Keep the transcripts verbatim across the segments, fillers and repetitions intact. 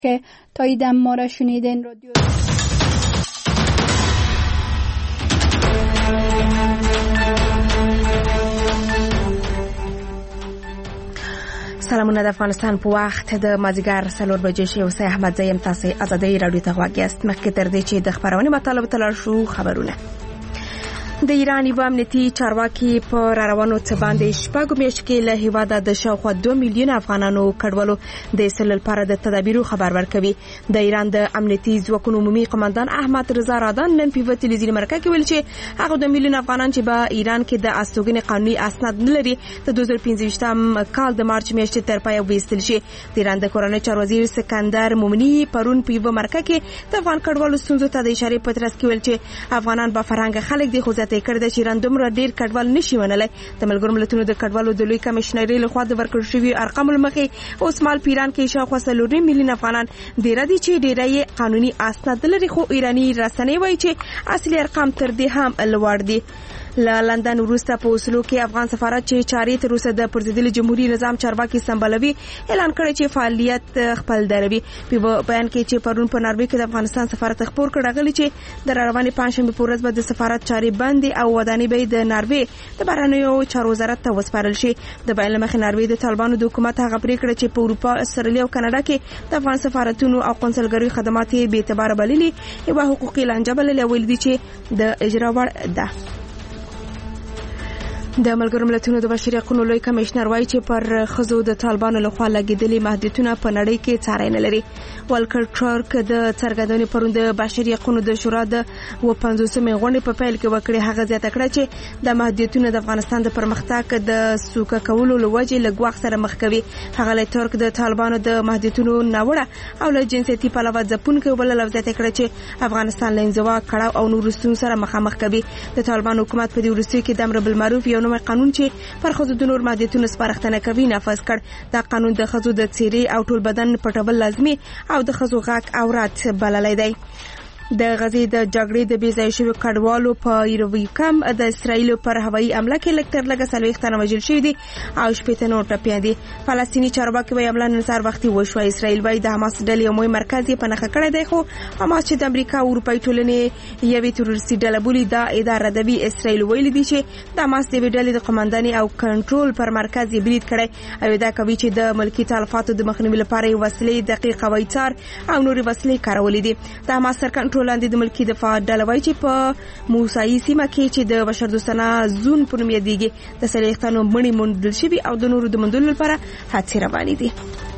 که تاییدم ما را شنیدین. رادیو سلامونه د افغانستان په وخت د مازیګر څلور بجې شوي. وسه احمد زیم تاسو ازادي رادیو ته غواړئ. مخکې تر دې چې د خبرونې مطالب تلل شو خبرونه. د ایران یو امنیتي چارواکي په روانو څه باندې شپږ میاشتې کې له هیواده د شاوخوا دوه میلیون افغانانو کډوالو د ایستلو لپاره د تدابیرو خبر ورکوي. د ایران د امنیتي ځواکونو عمومي قومندان احمد رضا رادان نن په تلویزیوني مرکه کې ویل چې هغه دوه میلیون افغانان چې په ایران کې د استوګنې قانوني اسناد نه لري د دوه زره پنځه کال د مارچ میاشتې تر پایه وېستل شي. د ایران د کورنۍ چارو وزیر سکندر مومنی پرون په یو مرکه کې د افغان کډوالو ستونزو ته د اشاره په ترڅ کې ویل چې افغانان به فرهنګ خلک دي خو ته کړه چې ایران دومره ډیر کډوال نشي ونلای. د ملګرو ملتونو د کډوالو د لوی کمشنري له خوا د ورکړل شوی ارقام لمخې اوس مال پیران کې شاوخوا څلور میلیون افغانان ډیر دي چې ډیرای قانوني اسناد لري خو ایرانی رسنۍ وایي چې اصلي ارقام تر دې هم لوړ دي. ل لندن وروسته په اوسلو کې افغان سفارت چې چاري تر اوسه د پرزیدلي جمهوریت نظام چارواکي سمبالوي اعلان کړی چې فعالیت خپل دروي. په بیان کې چې پرون په ناروې کې د افغانستان سفارت خبر کړ غلي چې د رواني پنځشنبه په ورځ به د سفارت چاري بند او ودانۍ به د ناروې د بهرنیو چارو وزارت ته وسپارل شي. د بیان مخ ناروې د طالبانو د حکومت هغه پریکړه چې په اروپا، استرالیا او کاناډا کې د افغان سفارتونو او قونسلګریو خدمات به اعتبار بللي یو حقوقي لانجه بللي ول دي چې د اجرا وړ ده. د ملګرو ملتونو د بشري حقوقو لوی کمشنر وایي چې پر خزو د طالبانو لخوا لګیدلي محدودیتونه په نړۍ کې څارنه نه لري. والکر ټرک د څرګندونې پروند د بشري حقوقو د شورا د و پنځوسمې غونډې په پیل کې وکړي. هغه زیاته کړه چې د محدودیتونه د افغانستان د پرمختګ د سوکه کولو لوجې لګواخ سره مخ کوي. هغه له ترک د طالبانو د محدودیتونو ناوړه او له جنسيتي پلوه ځپونکو بل لفظ کړه چې افغانستان له انزوا کړه او نور ستونزو سره مخامخ کوي. د طالبانو حکومت په دې ورسته کې د امر بالمعروف یو نوی قانون چې پر خزو د نور محدودیتونو سپارښتنه کوي نافذ کړ. دا قانون د خزو د چیرې او ټول بدن پټول لازمي او د خزو غاک اورات بللای دی. د غزې د جګړې د بې ځای شویو کډوالو په یرویکم د اسرایل پر هوایي حمله کې لکټر لګه سلويخت نه وژل شوی دي او شپږ نور ټپيان دي. فلسطینی چارواکي وايي حمله نن سهار وختي وشو. اسرایل وايي د حماس ډلې یو مهم مرکز یې په نخښه کړی دی خو حماس چې د امریکا او اروپای ټولنې یوې تروریستي ډله بولي دا اداره دوی اسرایل ویل دي چې د حماس د ډلې د قومندانۍ او کنټرول پر مرکز یې برید کړی او دا کوي چې د ملکی تلفاتو د مخنیوي لپاره وسلې دقیق وایچار او نوري وسلې کارولې دي. د حماس سر کنټرول لاندې د ملکی دفاع ډله وایي چې په موسایي سیمه کې چې د بشردوستانه زون په نوم یادېږي د سلیختانو مړي موندل شوي او د نورو د موندلو لپاره هڅې روانې دي.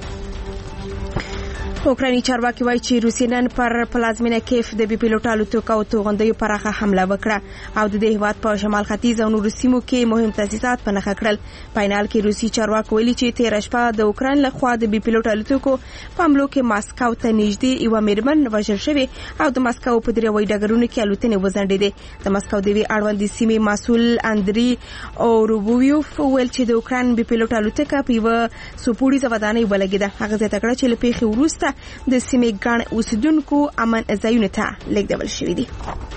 اوکرایني چارواکي وایي چې روسیې نن پر پلازمینه کیف د بي پیلوټ الوتکو او توغندیو پراخه حمله وکړه او د دې هیواد په شمال ختیځ او نورو سیمو کې مهم تاسیسات په نښه کړل. پاینال کې روسي چارواکي ویلي چې تیر شپه د اوکراین لخوا د بي پیلوټ الوتکو په حملو کې ماسکو ته نږدې یو میرمن وژل شوې او د ماسکو په درې وای ډګرونو کې الوتنې وزنډېدې. د ماسکو د وی اړوند سیمې مسؤل اندري اوروبویوف ویل چې د اوکراین بي پیلوټ الوتکه په یو سپوړیزه ودانۍ ولګېده. هغه زیاته کړه چې له پیښې وروسته د سیمې ګڼ اوسیدونکو امن ځایونو ته لیږدول شوي دي.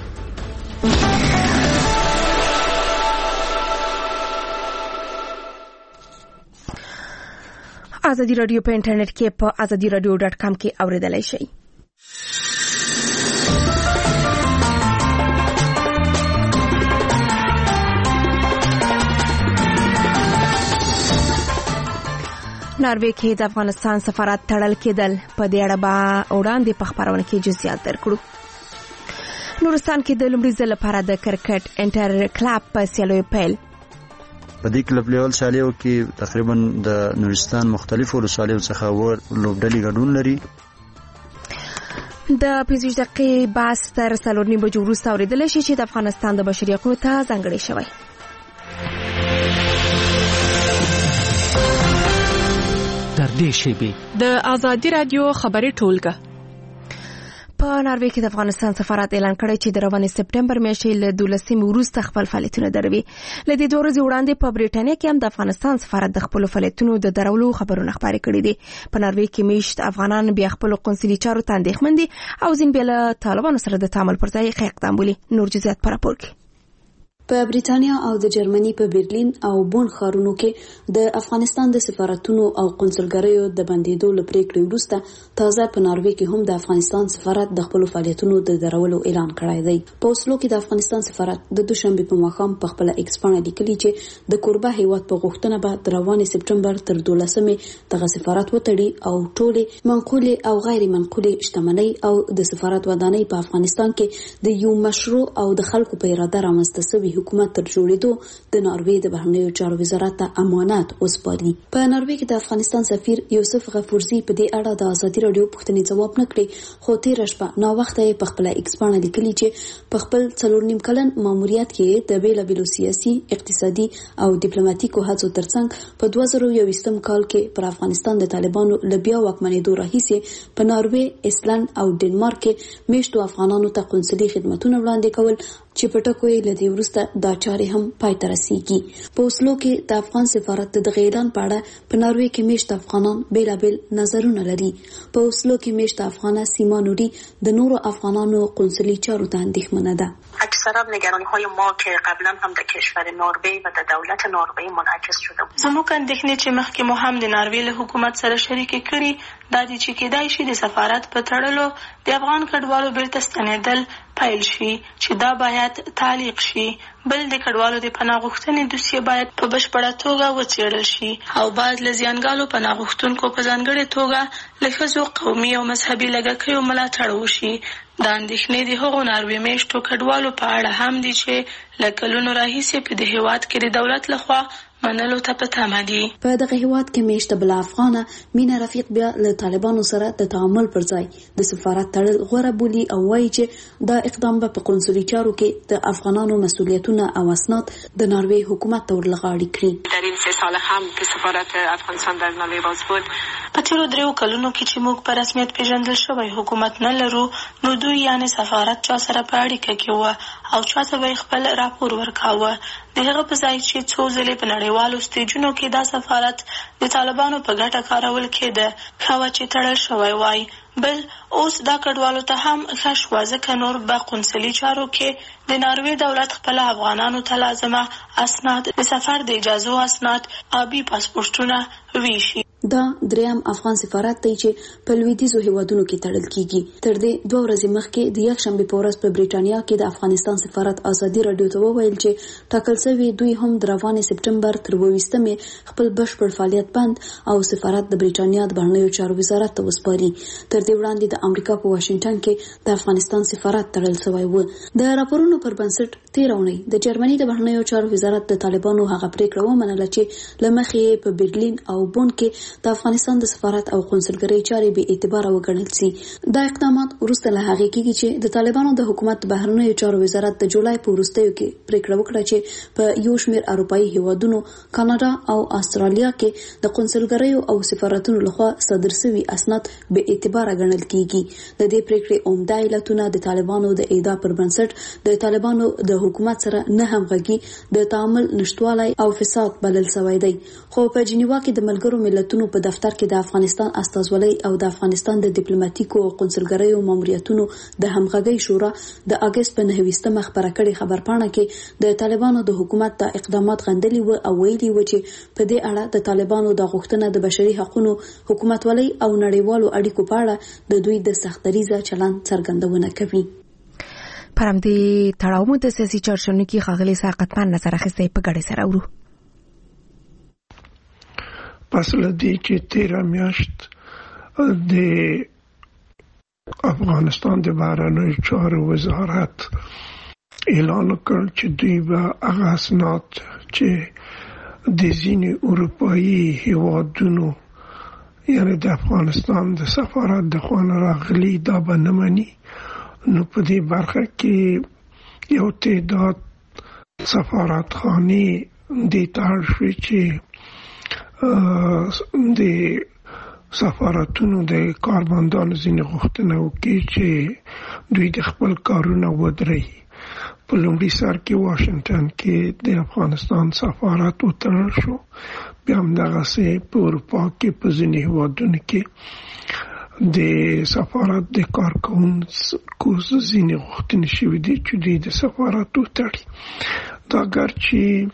ازادي رادیو په انټرنیټ کې په ازادي رادیو ډاټ کام کې اوریدلای شئ. ناروې کې د افغانستان سفارت تړل کېدل په دې اړه به وړاندې په خبرونه کې جزئیات درکړو. نورستان کې د لومړي ځل لپاره د کرکټ انټر کلب په سیالیو پیل. په دې کلب لیول سیالیو کې تقریبا د نورستان مختلفو ولسوالیو څخه ور لوبډلې ګډون لري. د پنځه دقیقې بحث تر څلور نیمو بجو وروسته اورېدلی شي چې د افغانستان د بشري حقوقو ته ځانګړی شوی. در دې شیبه د ازادي رادیو خبري ټولګه په ناروې کې د افغانستان سفارت اعلان کړی چې د روانې سپټمبر میاشتې له دولسمې وروسته خپل فعالیتونه دروي. له دې دوه ورځې وړاندې په بریټانیا کې هم د افغانستان سفارت د خپل فعالیتونو د درولو خبرونه خپاره کړي دي. په ناروې کې میشت افغانان بیا خپل قونسلي چارو ته اندېښمن دي او ځین بیا له طالبانو سره د تعامل پر ځای اقدام بولي. نور جزئیات په راپور کې. په بریټانیا او د جرمني په برلین او بون ښارونو کې د افغانستان د سفارتونو او قونسلګریو د بندیدو له پریکړې وروسته تازه په ناروې کې هم د افغانستان سفارت د خپل فعالیتونو د درولو اعلان کړی دی. په اوسلو کې د افغانستان سفارت د دوشنبه په ماښام په خپل ایکس باندې لیکلي چې د کوربه هیواد په غوښتنه به د روانې سپټمبر تر دولسمې دغه سفارت وتړي او ټولې منقولې او غیر منقولې شتمنۍ او د سفارت ودانۍ په افغانستان کې د یو مشروع او د خلکو په اراده رامنځته شوي حکومت تر جوړېدو د ناروې د بهرنیو چارو وزارت ته امانت وسپاري. په ناروې کې د افغانستان سفیر یوسف غفورزی په دې اړه د ازادي رادیو پوښتنې ځواب نه کړی، خو تېره شپه ناوخته یې په خپله ایکس باندې لیکلي چې په خپل څلور نیم کلن ماموریت کې د بېلابېلو سیاسي، اقتصادي او ډیپلوماټیکو هڅو ترڅنګ په دوه زره یوویشتم کال کې پر افغانستان د طالبانو له بیا واکمنېدو راهیسې په ناروې، ایسلند او ډنمارک کې میشتو افغانانو ته قونسلي خدمتونه وړاندې کول چې په ټکو یې له دې وروسته دا چارې هم پای ته رسیږي. په اوسلو کې د افغان سفارت د دغه اعلان په اړه په ناروې کې میشت افغانان بیلابیل نظرونه لري. په اوسلو کې میشت افغانه سیما نوري د نورو افغانانو قونسلي چارو ته اندېښمنه ده. اکثرا نگرانی‌های ما که قبلا هم در کشور نروژ و در دولت نروژ منعکس شده بود. زموږ اندېښنې چې مخکې مو هم د نروژ له حکومت سره شریکې کړي دا دي چې کېدای شي د سفارت په تړلو د افغان کډوالو بیرته ستنېدل پیل شي چې دا باید تعلیق شي. بل د کډوالو د پناه غوښتنې دوسیه باید په بشپړه توګه وڅېړل شي او باید له زیانګالو پناه غوښتونکو په ځانګړې توګه له ښځو، قومي او مذهبي لږکیو ملاتړ وشي. دا اندېښنې د هغو ناروې میشتو کډوالو په اړه هم دي چې له کلونو راهیسې په دې هېواد کې د دولت لخوا منلو ته په تمه دي. په دغه هېواد کې میشته بله افغانه مینا رفیق بیا له طالبانو سره د تعامل پر ځای د سفارت تړل غوره بولي او وایي چې دا اقدام به په قونسلي چارو کې د افغانانو مسؤلیتونه او اسناد د ناروې حکومت ته ورلغاړي کړي. در این سه سال هم که سفارت افغانستان در ناروې باز بود، په تیرو دریو کلونو کې چې موږ په رسمیت پیژندل شوی حکومت نه لرو، نو دوی یعنی سفارت چا سره په اړیکه کې وه او چا ته به خپل راپور ورکاوه. د هغه په ځای چې څو ځلې په نړیوالو سټیجونو کې دا سفارت د طالبانو په ګټه کارول کېده، ښه وه چې تړل شوی وای. بل اوس دا کډوالو ته هم ښه شوه ځکه نور به قونسلي چارو کې د ناروې دولت خپل افغانانو ته لازمه اسناد، د سفر د اجازو اسناد، آبي پاسپورټونه ویشي. دا دریم افغان سفارت دی چې په لویدیځو هیوادونو کې تړل کیږي. تر دې دوه ورځې مخکې د یکشنبې په ورځ په بریټانیا کې د افغانستان سفارت ازادي رادیو ته وویل چې ټاکل شوي دوی هم د روانې سپټمبر تر اوویشتمې خپل بشپړ فعالیت بند او سفارت د بریټانیا د بهرنیو چارو وزارت ته وسپاري. تر دې وړاندې د امریکا په واشنګټن کې د افغانستان سفارت تړل شوی و. د راپورونو پر بنسټ تېره اونۍ د جرمني د بهرنیو چارو وزارت د طالبانو هغه پریکړه ومنله چې له مخې په برلین او بون کې د افغانستان د سفارت او قونسلګرۍ چارې بې اعتباره وګڼل سي. دا اقدامات وروسته له هغې کېږي چې د طالبانو د حکومت د بهرنیو چارو وزارت د جولای په وروستیو کې پریکړه وکړه چې په یو شمېر اروپایي هیوادونو، کاناډا او استرالیا کې د قونسلګریو او سفارتونو لخوا صادر شوي اسناد بې اعتباره ګڼل کېږي. د دې پریکړې عمده علتونه د طالبانو د ادعا پر بنسټ د طالبانو د حکومت سره نه همغږي، د تعامل نشتوالی او فساد بلل شوی دی. خو په جنیوا کې د ملګرو ملتونو په دفتر کې د افغانستان استازولۍ او د افغانستان د ډیپلوماټیکو او قونسلګریو ماموریتونو د همغږۍ شورا د اگست په نهویشتمه خبره کړې خبرپاڼه کې د طالبانو د حکومت د اقدامات غندلي و او ویلي و چې په دې اړه د طالبانو د غوښتنه د بشري حقوقو، حکومتولۍ او نړیوالو اړیکو په اړه د دوی د سختدریزه چلند څرګندونه کوي. پرم دې تړاو د سیاسي چارچنو کې خاغلی ساقطمن نظر اخیسته په ګډه سره ورو. پس لدی چې تیره میاشت د افغانستان د بهرنیو چارو وزارت اعلان وکړ چې دوی به هغه اسناد چې د ځینې اروپایي هیوادونو یعنی د افغانستان د سفارت د خوا نه راغلي دا به نه مني. نو په دې برخه کې یو تعداد سفارتخانې دې ته اړ شوې چې د سفارتونو د کارمندانو ځینې غوښتنه وکړي چې دوی د خپل کارونه ودرېږي. په لومړي سر کې واشنګټن کې د افغانستان سفارت وتړل شو، بیا همدغسې په اروپا کې په ځینې هېوادونو کې د سفارت د کارکوونکو ځینې غوښتنې شوي دي چې دوی د سفارت وتړي. دا ګرچې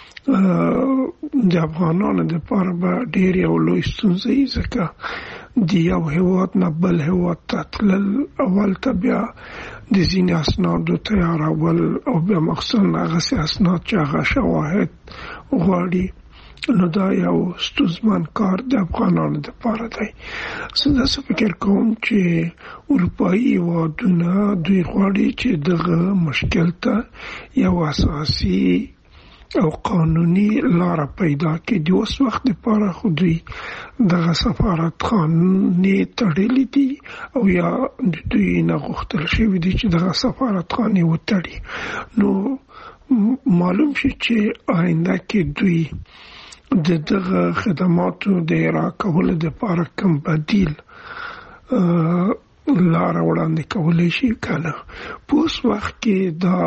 د افغانانو لپاره به ډېر یو لوی ستونزه وي، ځکه د یو هېواد نه بل هېواد ته تلل، اول ته بیا د ځینې اسنادو تیارول او بیا مخصوصا هغسې اسناد چې هغه شواهد غواړي، نو دا یو ستونزمن کار د افغانانو لپاره دی. زه داسې فکر کوم چې اروپایي هېوادونه دوی غواړي چې دغه مشکل ته یو اساسي او قانوني لاره پیدا کړي. د اوس وخت لپاره خو دوی دغه سفارتخانې تړلې دي او یا د دوی نه غوښتل شوي دي چې دغه سفارتخانې وتړي. نو معلوم شي چې آینده کې دوی د دغه خدماتو د اجرا کولو لپاره کوم بدیل لاره وړاندې کولی شي کنه. په اوس وخت کې دا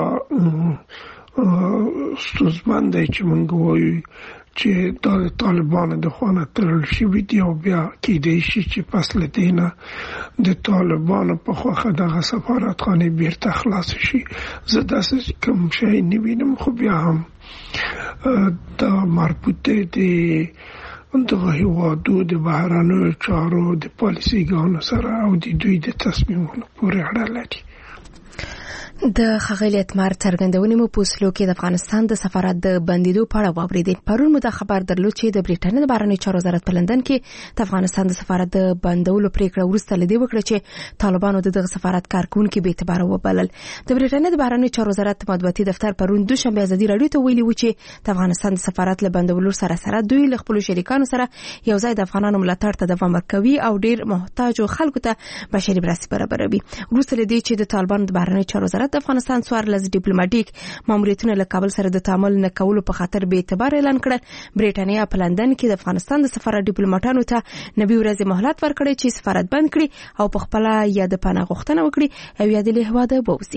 ستونزمن دی چې موږ وایو چې دا د طالبانو د خوا نه تړل شوي دي او بیا کیدای شي چې پس له دې نه د طالبانو په خوښه دغه سفارتخانې بیرته خلاصې شي. زه داسې کوم شی نه وینم، خو بیا هم دا مربوط دی د دغه هېوادو د بهرنیو چارو د پالیسیګانو سره او د دوی د تصمیمونو پورې اړه لري. د ښاغلي اتمر څرګندونې مو په اوسلو کې د افغانستان د سفارت د بندیدو په اړه واورېدې. پرون مو دا خبر درلود چې د برېټانیا د بهرنیو چارو وزارت په لندن کې د افغانستان د سفارت د بندولو پریکړه وروسته له دې وکړه چې طالبانو د دغه سفارت کارکونکي بې اعتباره وبلل. د برېټانیا د بهرنیو چارو وزارت مطبوعاتي دفتر پرون دوشنبه ازادي راډیو ته ویلي و چې د افغانستان د سفارت له بندولو سره سره دوی له خپلو شریکانو سره یو ځای د افغانانو ملاتړ ته دوام ورکوي او ډېر محتاجو خلکو ته بشري مرستې برابروي. وروسته له دې چې د طالبانو د بهرنیو چارو وزارت د افغانستان څوارلس ډیپلوماټیک ماموریتونه له کابل سره د تعامل نه کولو په خاطر بې اعتبار اعلان کړل، برېټانیا په لندن کې د افغانستان د سفارت ډیپلوماټانو ته نوي ورځې مهلت ورکړی چې سفارت بند کړي او په خپل یا د پناه غوښتنه وکړي او یا د هېواده بوځي.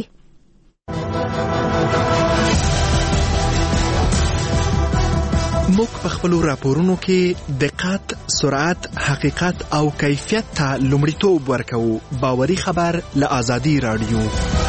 موږ په خپلو راپورونو کې دقت، سرعت، حقیقت او کیفیت ته لومړیتوب ورکوو. باوري خبر له آزادي راډیو.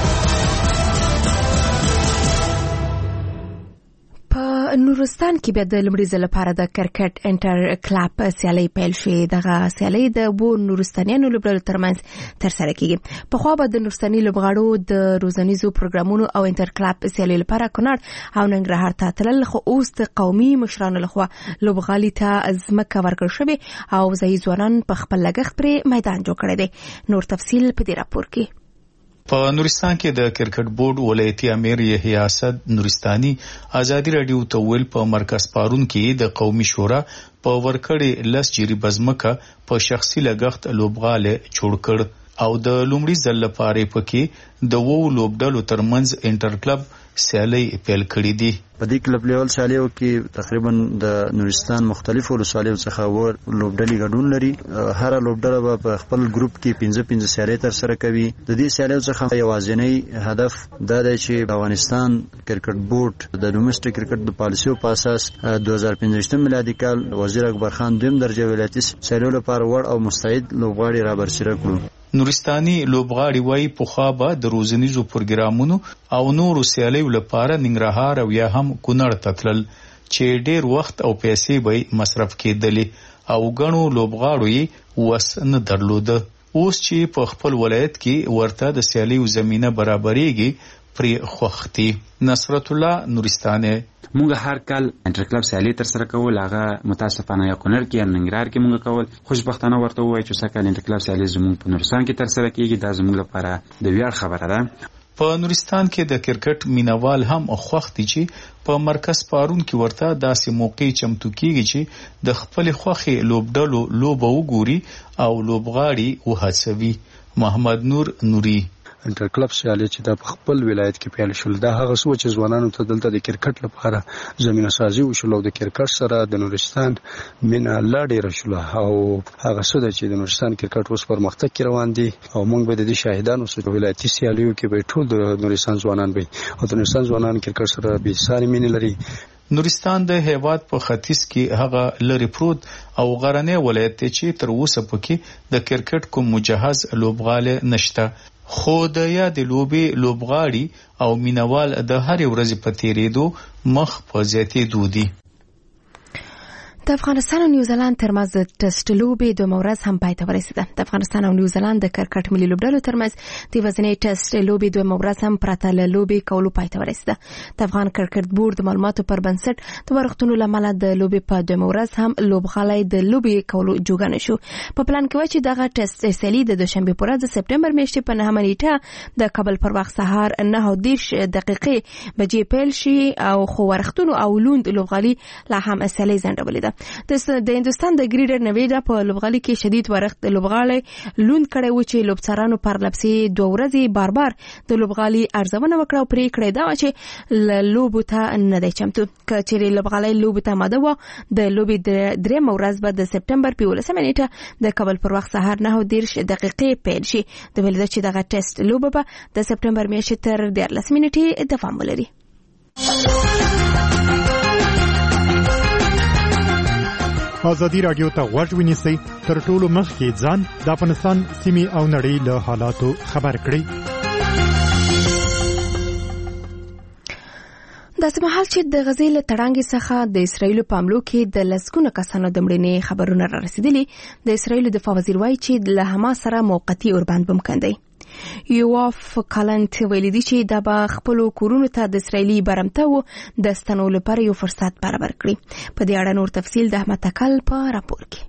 نورستان کې بیا د لومړي ځل لپاره د کرکټ انټر کلب سیالي پیل شوې. دغه سیالي د وو نورستانیانو لوبغاړو ترمنځ ترسره کیږي. په خوا به د نورستاني لوبغاړو د روزنیزو پروګرامونو او انټر کلب سیالي لپاره کونړ او ننګرهار ته تلل، خو اوس د قومي مشرانو لخوا لوبغالي ته ځمکه ورکړل شوې او ځایي ځوانان په خپل لګښت پرې میدان جوړ کړی دی. نور تفصیل په دې راپور کې. په نورستان کې د کرکټ بورډ ولایتي امیر یحیی اسد نورستاني ازادي راډیو ته ویل په مرکز پارون کې د قومي شورا په ورکړې لس جری بزمکه په شخصي لګښت لوبغاله جوړ کړ او د لومړي ځل لپاره پکې د وو لوبډلو ترمنځ انټر کلب سیالي پیل کړې دي. په دې کلب لیول سیالیو کې تقریبا د نورستان مختلفو ولسوالیو څخه ور لوبډلې ګډون لري. هر لوبډله په خپل ګروپ کې پنځه پنځه سیالۍ تر سره کوي. د دې سیالیو څخه یوازینی هدف دا دی چې افغانستان کرکټ بورډ د ډومېسټک کرکټ د پالیسیو په اساس دوه هزار پنځه میلادي کال وزیر اکبر خان دویم درجه ولایتي سیالیو لپاره وړ او مستعد لوبغاړي را برسېره کړو. نورستاني لوبغاړي وايي په خوا به د روزنیزو پروګرامونو او نورو سیالیو لپاره ننګرهار او یا هم کونړ ته تلل چې ډېر وخت او پیسې به مصرف کېدلې او ګڼو لوبغاړو یې وس نه درلوده. اوس چې په خپل ولایت کې ورته د سیالیو زمینه برابرېږي پرې خوښتي. نصرت الله نورستاني. مونږ هر کال انټر کلب سیالي تر سره کول، هغه متاسفانه یا کونړ کې یا ننګرهار کې مونږ کول. خوشبختانه ورته وایي چې سکه انټر کلب سیالي زموږ په نورستان کې تر سره کیږي. دا زموږ لپاره د ویاړ خبره ده. په نورستان کې د کرکټ مینوال هم خوښ دي چې په مرکز پارون کې ورته داسې موقع چمتو کیږي چې د خپل خوښي لوبډلو لوبه وګوري او لوبغاړي وهڅوي. محمد نور نوري. انټر کلب سیالي چې د خپل ولایت کې پیل شول، دا هغه څه چې ځوانانو ته دلته د کرکټ لپاره زمينه سازي وشول او د کرکټ سره د نورستان مینا لا ډېر شول او هغه څه چې د نورستان کرکټ اوس پرمختګ کې روان دي او موږ به د دې شاهدانو سو ولایتي سیالیو کې به ټول د نورستان ځوانان وي او د نورستان ځوانان کرکټ سره به ساري مینه لري. نورستان د هیواد په ختیځ کې هغه لری پروت او غرنی ولایت چې تر اوسه پکې د کرکټ کوم مجهز لوبغاله نشته خو د یادې لوبې لوبغاړي او مینوال د هرې ورځې په تیریدو مخ په زیاتېدو دي. د افغانستان او نیوزیلند ترمنځ د ټیسټ لوبې دویمه ورځ هم پای ته ورسېده. د افغانستان او نیوزیلند د کرکټ ملي لوبډلو ترمنځ د ورځنۍ ټیسټ لوبې دویمه ورځ هم پرته له لوبې کولو پای ته ورسېده. د افغان کرکټ بورډ د معلوماتو پر بنسټ د ورښتونو له امله د لوبې په دویمه ورځ هم لوبغالی د لوبې کولو جوګه نه شو. په پلان کې و چې دغه ټیسټ سیالي د دوشنبې په ورځ د سپټمبر میاشتې په نهمه نیټه د کابل پر وخت سهار نهه دېرش دقیقې بجې پیل شي او خو ورښتونو او لوند لوبغالي لا هم سیالي ځنډولې ده. د هندوستان د ګریډر نویډا په لوبغالي کې شدید ورښت لوبغالی لوند کړی و چې لوبڅارانو پر لپسې دوه ورځې بار بار د لوبغالي ارزونه وکړه او پرېکړه دا وه چې لوبو ته نه دی چمتو. که چېرې لوبغالی لوبو ته آماده وه د لوبې درېیمه ورځ به د سپټمبر په یولسمه نیټه د کابل پر وخت سهار نهه دېرش دقیقې پیل شي. د ویل ده چې دغه ټیسټ لوبه به د سپټمبر میاشتې تر دیارلسمې نیټې دوام ولري. ازادي راډیو ته غوږ ونیسئ، تر ټولو مخکې ځان د افغانستان سیمې او نړۍ له حالاتو خبر کړئ. داسې مهال چې د غزې له تړانګې څخه د اسرایلو په حملو کې د لسګونو کسانو د مړینې خبرونه را رسېدلي، د اسرایلو دفاع وزیر وایي چې له حماس سره موقتي اوربند ممکن دی. یواف کالنت ویلي دي چې دا به خپلو کورونو ته د اسرایلي برمتو د ستنو لپاره یو فرصت برابر کړي. په دې اړه نور تفصیل د احمد تکل په راپور کې.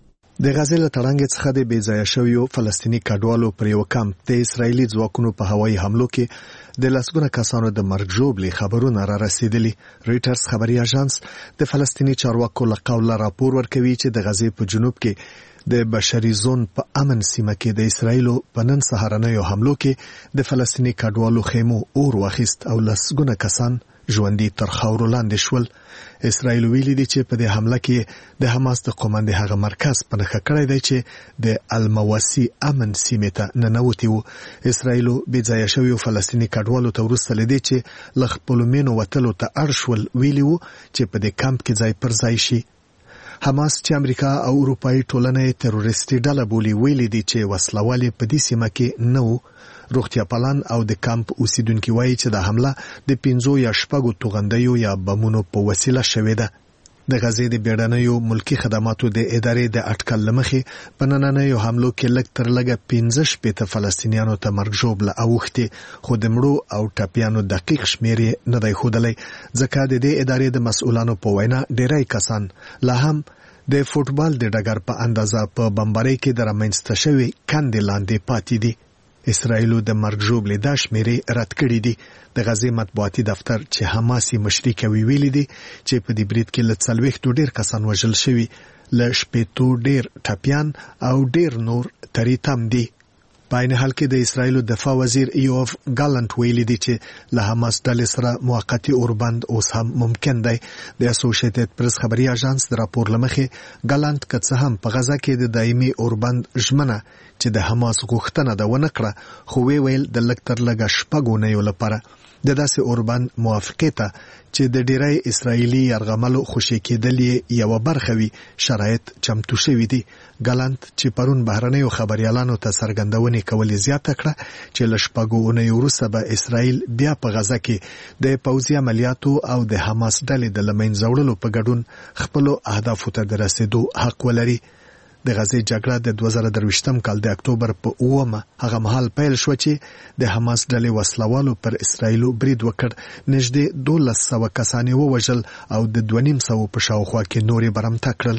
د غزې له تړانګې څخه د بې ځایه شویو فلسطیني کډوالو پر یو کمپ د اسرایلي ځواکونو په هوایي حملو کې د لسګونه کسانو د مرګ ژوبلې خبرونه را رسېدلي. رویټرز خبري اژانس د فلسطیني چارواکو له قوله راپور ورکوي چې د غزې په جنوب کې د بشري زون په امن سیمه کې د اسرایلو په نن سهارنیو حملو کې د فلسطیني کډوالو خیمو اور واخیست او لسګونه کسان ژوندي تر خاورو لاندې شول. اسرایل ویلي دي چې په دې حمله کې د حماس د قوماندې هغه مرکز په نښه کړی دی چې د المواسي امن سیمې ته ننوتی و. اسرایلو بې ځایه شویو فلسطیني کډوالو ته وروسته له دې چې له خپلو مینو وتلو ته اړ شول ویلي و چې په دې کمپ کې ځای پر ځای شي. حماس چې امریکا او اروپایي ټولنه تروریستي ډله بولي ویلي دي چې وسلوال په دې سیمه کې نه وو. روغتیا پالان او د کمپ اوسیدونکو وایي چې د حمله د پنځو یا شپږو توغندیو یا بمونو په وسیله شوې ده. د غزې د بیړنیو ملکی خدماتو د ادارې د اټکل لمخې په نننیو حملو کې لږ تر لږه پنځه شپېته فلسطینیانو ته مرګ ژوبله اوښتې، خو د مړو او ټپیانو دقیق شمېر یې نه دی ښودلی، ځکه د دې ادارې د مسؤلانو په وینا ډیری کسان لا هم د فوټبال د ډګر په اندازه په بمبارۍ کې د رامنځته شوې کندې لاندې پاتې دي. اسرایلو د مرګ ژوبلې دا شمېرې رد کړي دي. د غزې مطبوعاتي دفتر چې حماسي مشري کوي ویلي دي چې په دې برید کې له څلوېښتو ډېر کسان وژل شوي، له شپېتو ډېر ټپیان او ډېر نور تری تم دي. په عین حال کې د اسرایلو دفاع وزیر یوف ګالنت ویلي دي چې له حماس ډلې سره موقتي اوربند اوس هم ممکن دی. د اسوسییټډ پریس خبري اژانس د راپور لمخې ګالنت که څه هم په غزه کې د دایمي اوربند ژمنه چې د حماس غوښتنه ده ونه کړه، خو وی ویل د لږ تر لږه شپږو اونیو لپاره د داسې اوربند موافقې ته چې د ډیری اسرایلی یرغملو خوشی کېدل یو برخه وي شرایط چمتو شوي دي. ګالنت چې پرون بهرنیو خبريالانو ته څرګندونې کولې زیاته کړه چې له شپږو اونیو وروسته به اسرایل بیا په غزه کې د پوځي عملیاتو او د حماس ډلې د لمنځه وړلو په ګډون خپلو اهدافو ته د رسیدو حق ولري. د غزې جګړه د دوه زره درویشتم کال د اکتوبر په اوومه هغه مهال پیل شو چې د حماس ډلې وسلوالو پر اسرایلو برید وکړ. نږدې دولس سوه کسان یې ووژل او د دوه نیم سوو په شاوخوا کې نورې برمته کړل.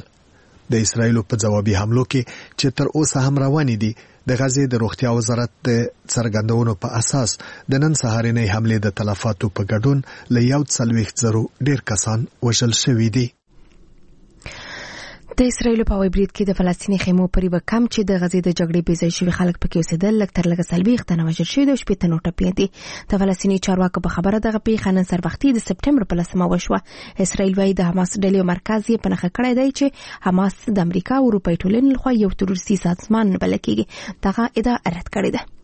د اسرایلو په ځوابي حملو کې چې تر اوسه هم روانې دي، د غزې د روغتیا وزارت د څرګندونو په اساس د نن سهارنۍ حملې د تلفاتو په ګډون له یو څلوېښت زرو ډېر کسان وژل شوي دي. د اسرایلو په برید کې د فلسطیني خیمو پر یو کمپ چې د غزې د جګړې بې ځای شوي خلک پکې اوسېدل لږ تر لږه څلوېښت تنه وژل شوي دي او شپېته نور ټپیان دي. د فلسطیني چارواکو په خبره دغه پیښه نن سربختي د سپټمبر په لسمه وشوه. اسرایل وايي د حماس ډلې مرکز یې په نښه کړی دی چې حماس د امریکا او اروپایي ټولنې لخوا یو تروریستي سازمان بلل کېږي. دغه ادعا رد کړې ده.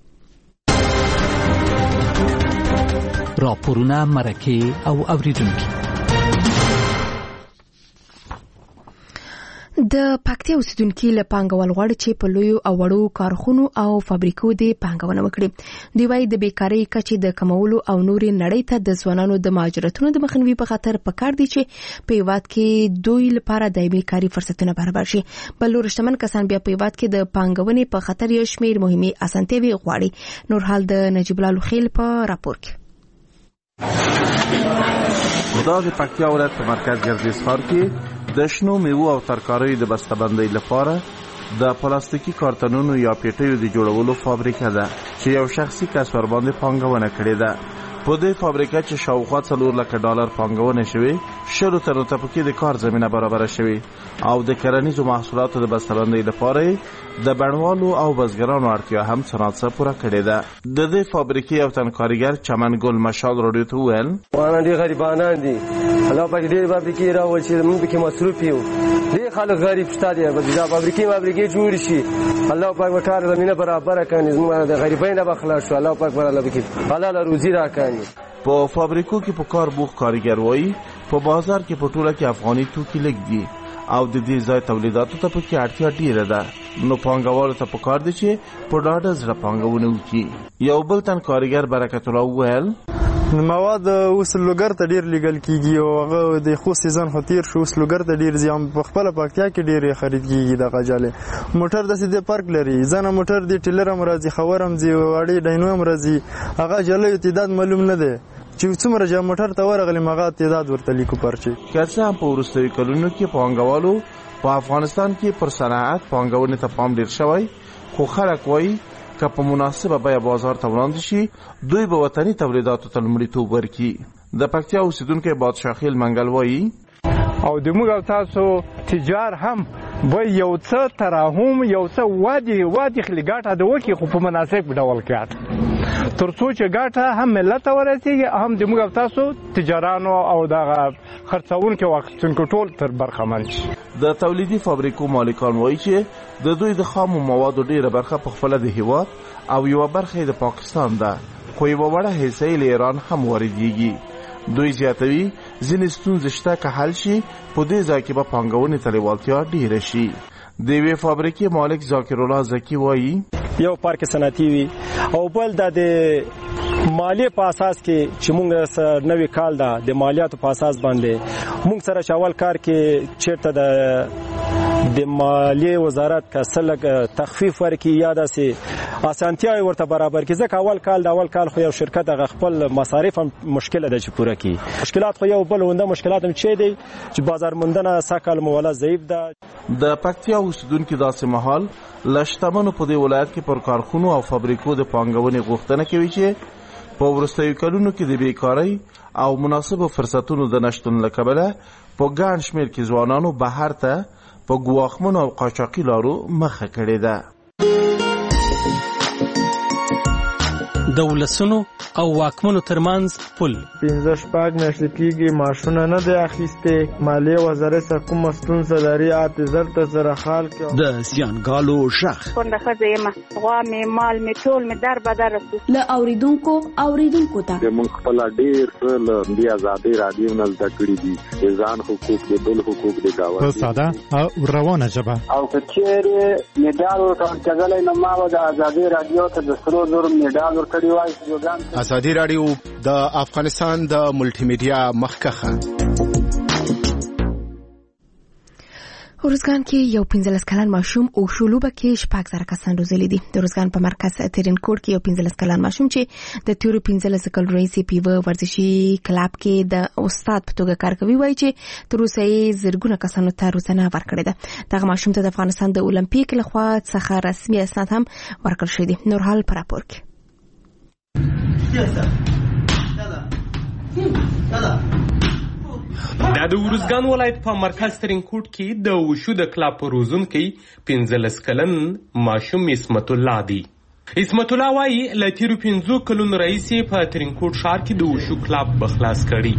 راپورونه، مرکې او اوریدونکي. د پکتیا اوسیدونکو له پانګوال غواړي چې په لویو او وړو کارخونو او فابریکو د پانګونه وکړي. دوی وايي د بیکارۍ کچې د کمولو او نورې نړۍ ته د ځوانانو د مهاجرتونو د مخنیوي په خاطر پکار دي چې په هیواد کې دوی لپاره دایمي کاري فرصتونه برابر شي. بل لور شتمن کسان بیا په هیواد کې د پانګونې په خاطر یو شمېر مهمې اسانتیاوې غواړي. نور حال د نجیب الله لوخیل په راپور کې. دا د پکتیا ولایت په مرکز ګردیز ښار کې د شنو میوو او ترکاریو د بسته‌بندۍ لپاره د پلاستیکي کارتنونو یا پیټیو د جوړولو فابریکه ده چې یو شخصي کس ور باندې پانګونه کړې ده. په دې فابریکه چې شاوخوا څلور لکه ډالر پانګونه شوې، شلو تنو ته پکې د کار زمینه برابره شوې او د کرنیزو محصولاتو د بسته‌بندۍ لپاره د بڼوالو او بزګرانو اړتیا هم څه پوره کړې ده. د دې فابریکې یو تن کارګر چمن ګل مشال راډیو ته وویل: وانا ډېر غریبانان دي، الله پاک ډېر فابریکې راوړي چې موږ پکې مصروف یو. ډېر خلک غریب شته دي، دا فابریکې فابریکې جوړې شي، الله پاک به کار زمینه برابره کړي، زموږ د غریبۍ نه به خلاص شو، الله پاک به الله پکې حلال روزي راکړي. په فابریکو کې په کار بوخ کارګر وایي په بازار کې په ټوله کې افغاني توکي لږ دي او د دې ځای تولیداتو ته پکې اړتیا ډیره ده، نو پانګوالو ته پکار دي چې په ډاډه زړه پانګونه وکړي. یو بل تن کارګر برکت الله وویل: مواد اوس لوګر ته ډیر لیږل کیږي او هغه د خو سیزن خو تیر شو، اوس لوګر ته ډیر زیام په خپل پکتیا کې ډیر خرید کیږي. د غجاله موټر د سیده پارک لري، ځنه موټر د ټیلر امراضي خبرم زی وړي ډاینو امراضي هغه جلوی تعداد معلوم نه ده چې څومره جام موټر ته ورغلی مغه تعداد ورته لیکو پرچی. کله په وروستیو کلونو کې پانګوالو په افغانستان کې پر صنعت پانګونې ته پام ډیر شوی، خو خلک وایي که په مناسبه بیه بازار ته وړاندې شي دوی به وطني تولیداتو ته لومړیتوب ورکړي. د پکتیا اوسیدونکی بادشاه خیل منګل وایي: او د موږ تاسو تجار هم به یو څه تراهم یو څه وادي وادي خلګاټه د وکی خو په مناسب ډول کې ترڅو چې ګاټه هم ملت ورسیږي هم د موږ تاسو تجارانو او د خرڅونکو واخیستونکو ټول تر برخمن شي. د تولیدي فابریکو مالکان وایي چې د دوی د خامو موادو ډیره برخه په خپل د هیواد او یو برخه د پاکستان ده، خو یو وړه حصه له ایران هم واردېږي. دوی زیاتوي ځینې ستونزې شته که حل شي په دې ځای کې به پانګونې ته لیوالتیا ډیره شي. د یوې فابریکې مالک ذاکر الله زکی وایي: یو پارک صنعتي وي او بل د مالیې په اساس کې چې موږ سره نوې کال ده د مالیاتو په اساس باندې موږ سره شاول کار کې چیرته د د مالیې وزارت کا سلګ تخفیف ورکړي یا داسې اسانتیاوي ورته برابر کړي، ځکه اول کال د اول کال خو یو شرکت هغه خپل مصارف هم مشکله ده چې پوره کړي. مشکلات خو یو بل ونده مشکلات هم چي دي چې بازار موندنه سکل مولا ضعیف ده. د پکتیا اوسیدونکو داسې مهال لشتمنو په دې ولایت کې پر کارخونو او فابریکو د پانګونې غوښتنه کوي چې په وروستیو کلونو کې د بیکارۍ او مناسبو فرصتونو د نشتون له کبله په ګڼ شمېر کې ځوانانو بهر ته په ګواښمنو او قاچاقي لارو مخه کړې ده. د ولسونو او واکمنو ترمنځ پل پنځه شپږ میاشتې کېږي معاشونه نه دی اخیستې، مالیې وزارت څخه کومه ستونزه لري اته زر ته سره حال کې د زیانګالو شخ کونډه ښځه یم، غوا مې مال مې ټول مې در بدر رسو له اوریدونکو اوریدونکو ته موږ خپل ډېر څه له دې ازادۍ راډیو نه زده کړي دي، د ځان حقوق د بل حقوق د گاونډي په ساده او روانه ژبه او که چیرې میډال ورکړل نو ما به د ازادۍ راډیو ته د سرو زرو میډال ورکړی وای. ازادي راډیو د افغانستان د ملټي میډیا مخکخه. روزګان کې یو پنځلس کلن ماشوم او شولوبه کې شپږ زره کسان روزلي دي. د روزګان په مرکز ترینکوټ کې یو پنځلس کلن ماشوم چې د تیرو پنځلس کلو رئیس پیو ورزشي کلاب کې د استاد په توګه کار کوي، وایي چې تر اوسه یې زرګونه کسانو ته روزنه ورکړې ده. دغه ماشوم ته د افغانستان د اولمپیک لخوا څخه رسمي اسناد هم ورکړل شوي دي. نور حال پر راپور کې دا د ورزګان ولایت په مرکز ترینکوټ کې د وشو د کلاب روزونکي پنځلس کلن ماشوم اسمت الله دی. اسمت الله وايي له تیرو پنځو کلونو رئیس په ترینکوټ ښار کې د وشو کلاب بخلاص کړي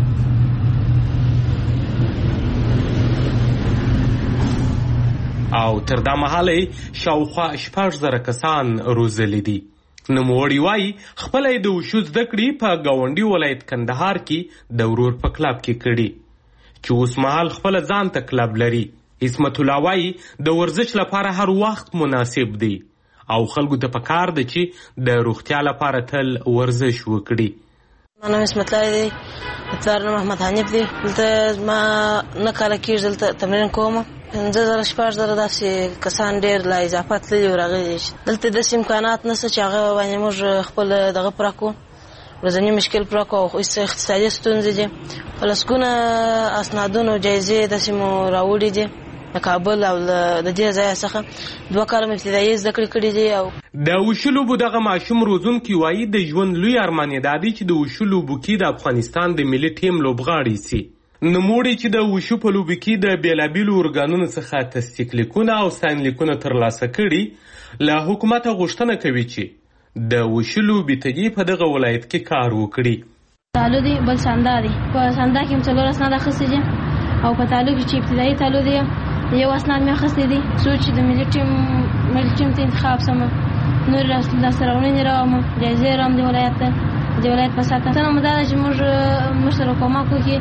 او تر دا مهاله شاوخوا شپږ زره کسان روزلي دي. نوموړي وايي خپل د وشو زده کړې په ګاونډي ولایت کندهار کې د ورور په کلاب کې کړي چې اوس مهال خپل ځان ته کلب لري عصمت الله وایي د ورزش لپاره هر وخت مناسب دی او خلکو ته پکار ده چې د روغتیا لپاره تل ورزش وکړي. ما نام عصمت الله دی، پلار نوم محمد حنیف دی. دلته ما نه کاله کېږي دلته تمرین کوم. پنځه زره شپږ زره داسې کسان ډېر لا اضافه تللي او راغلي دي. دلته داسې امکانات نشته چې هغه باندې موږ خپل دغه پوره کړو، ورځني مشکل پوره کړو. او اقتصادي ستونزې دي، په لسګونه اسنادونه جایزې داسې مو راوړي دي د کابل او د دې ځای څخه. دوه کاله مې ابتدایي زده کړې کړي دي. او د وشو لوبو دغه ماشوم روزونکي وایي د ژوند لوی ارمان یې دا دی چې د وشو لوبو کې د افغانستان د ملي ټیم لوبغاړی سي. نوموړي چې د وشو په لوبو کې د بېلابېلو ارګانونو څخه تصدیق لیکونه او ساین لیکونه ترلاسه کړي، له حکومته غوښتنه کوي چې د وشو لوبې ته دې په دغه ولایت کې کار وکړي. تالو دی بل ساندا دی، په ساندا کې هم څلور اسناد اخیستي دي او په تالو کې چې ابتدایي تالو دی یو اسناد مې اخیستی دي څو چې د ملي ټیم ملي ټیم ته انتخاب سم نور لاسته راوړنې راوړم، جایزې راوړم د ولایت ته د ولایت په ساتنه مو دا ده چې موږ موږ سره کومک وکړي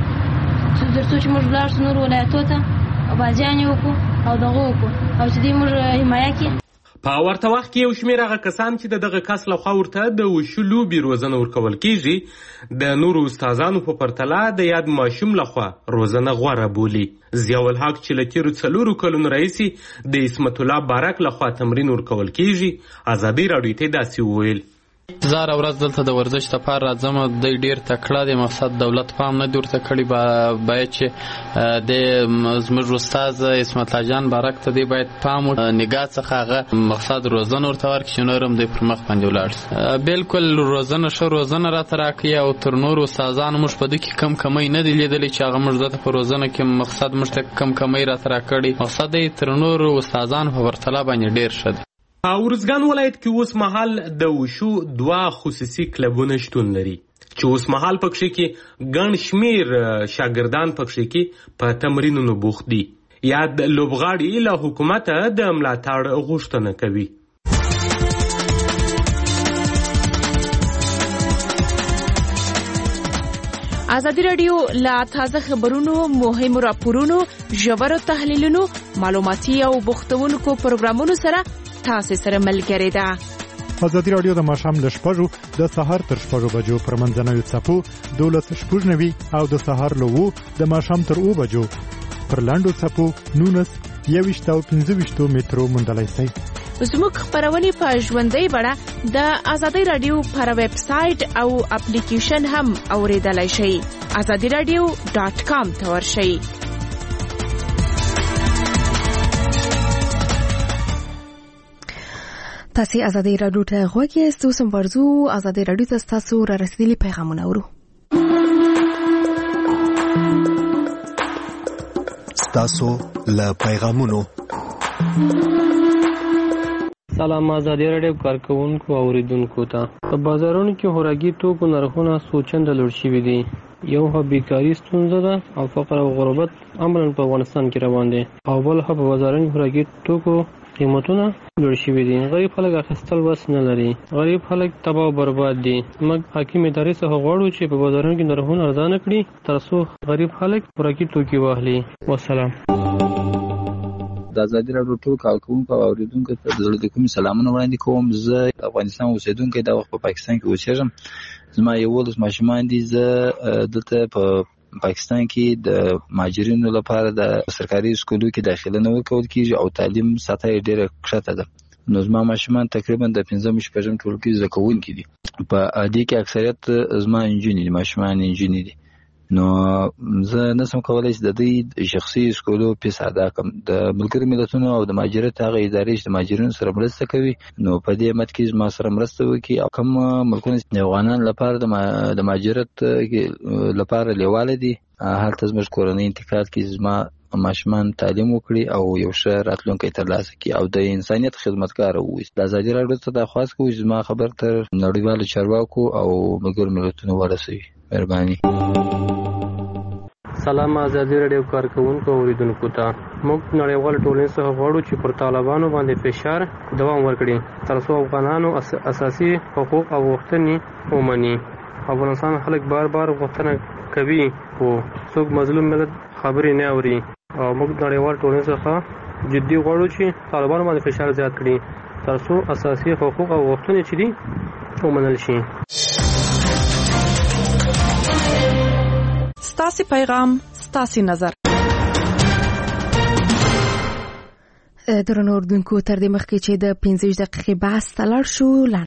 تر څو چې موږ ولاړ شو نور ولایتو ته بازیانې وکړو او دغه وکړو او چې دوی موږ حمایه کړي. په ورته وخت کې یو شمېر هغه کسان چې د دغه کس لخوا ورته د وشو لوبې روزنه ورکول کېږي د نورو استادانو په پرتله د یاد ماشوم لخوا روزنه غوره بولي. ضیاء الحق چې له تېرو څلورو کلونو راهیسې د عصمت الله بارک لخوا تمرین ورکول کېږي، ازادۍ راډیو ته داسې وویل: زه هره ورځ دلته د ورزش لپاره راځم. دی ډېر تکړه دی، مقصد دولت پام نه دی ورته کړی. باید چې د زموږ استاد عصمت الله جان بارک ته دی باید پام نگاه څخه هغه مقصد روزنه ورته ورکړي چې نور هم دی پر مخ باندې ولاړ شي. بالکل روزنه ښه روزنه راته راکړي او تر نورو استادانو موږ په دې کې کم کمی نه دی لیدلی چې هغه موږ ته په روزنه کې مقصد موږ ته کم کمی راته راکړي. مقصد دی تر نورو استادانو په پرتله باندې ډېر ښه دی. په ارزګان ولایت کې اوس مهال د وشو دوه خصوصي کلبونه شتون لري چې اوس مهال پکښې کې ګڼ شمېر شاګردان پکښې کې په تمرینونو بوخت دي. یا د لوبغاړي له حکومته د ملاتړ غوښتنه کوي. ازادي راډیو له تازه خبرونو، مهمو راپورونو، ژورو تحلیلونو، معلوماتي او بوختونکو پروګرامونو سره تاسو سره ملګری ده. ازادي راډیو د ماښام له شپږو د سهار تر شپږو بجو پر منځنوي څپو دولس شپږ نوي او د سهار له اوو د ماښام تر اوو بجو پر لاندو څپو نونس یوویشت او پنځه ویشتو مترو موندلی شئ. زموږ خپرونې په ژوندۍ بڼه د ازادي راډیو پر ویب سایټ او اپلیکیشن هم اوریدلای شئ. ازادي راډیو ډاټ کام ته ورشئ. تاسو ازادي راډیو ته غوږ یاست. اوس هم ورځو ازادي راډیو ته تاسو را رسیدلي پیغامونه اورو. تاسو له پیغامونو سلام ازادي راډیو کارکونکو او اوریدونکو ته. په بازارونو کې خوراکي توکو نرخونه سوچنده لوړ شوي دي. یو ښه بیکاري ستونزه ده او فقر او غربت عملاً په افغانستان کې روان دي، او بل ښه په بازارونو خوراکي توکو قیمتونه لوړ شوي دي. غریب خلک اخیستل وس نه لري، غریب خلک تباہ او برباد دي. موږ حاکم ادارې څخه غواړو چې په بازارونو کې نرخونه ارزانه کړي تر څو غریب خلک خوراکي توکي واخلي. والسلام. د ازادي راډیو ټول کارکونکو او اوریدونکو ته د زړه د کومې سلامونه وړاندې کوم. زه د افغانستان اوسېدونکی دا وخت په پاکستان کې اوسېږم. زما یولس ماشومان دي. زه دلته په پاکستان کې د مهاجرینو لپاره د سرکاري سکولو کې داخله نه ورکول کېږي او تعلیم سطح یې ډېره کښته ده. نو زما ماشومان تقریبا د پنځم شپږم ټولګي زده کوونکي دي. په دې کې اکثریت زما نجونې دي، ماشومان نجونې دي. نو زه نسم کولی چې د دوی شخصي سکولو فیس ادا کړم. د ملګرو ملتونو او د مهاجرت هغه ادارې چې د مهاجرینو سره مرسته کوي نو په دې مت کې زما سره مرسته وکړي. او کوم ملکونه د افغانانو لپاره د مهاجرت لپاره لیواله دي هلته زموږ کورنۍ انتقال کې زما ماشومان تعلیم وکړي او یو ښه راتلونکی ترلاسه کړي او د انسانیت خدمتګار واوسي. د ازادي راډیو څخه درخواست کوم چې زما خبر تر نړیوالو چارواکو او ملګرو ملتونو ورسوي. مهرباني. سلام ازادي راډیو کارکونکو او اوریدونکو ته. موږ نړیوال ټولنې څخه غواړو چې پر طالبانو باندې فشار دوام ورکړي تر څو افغانانو اساسي حقوق او غوښتنې ومني. افغانستان خلک بار بار غوښتنه کوي خو څوک مظلوم ملت خبرې نه اوري. او موږ نړیوال ټولنې څخه جدي غواړو چې طالبان باندې فشار زیات کړي ترڅو اساسي حقوق او غوښتنې چې دي ومنل شي. ستاسو پیغام ستاسو نظر. درنو اردوونکو تر دې مخکې چې د پنځه دقیقې بحث تلل شو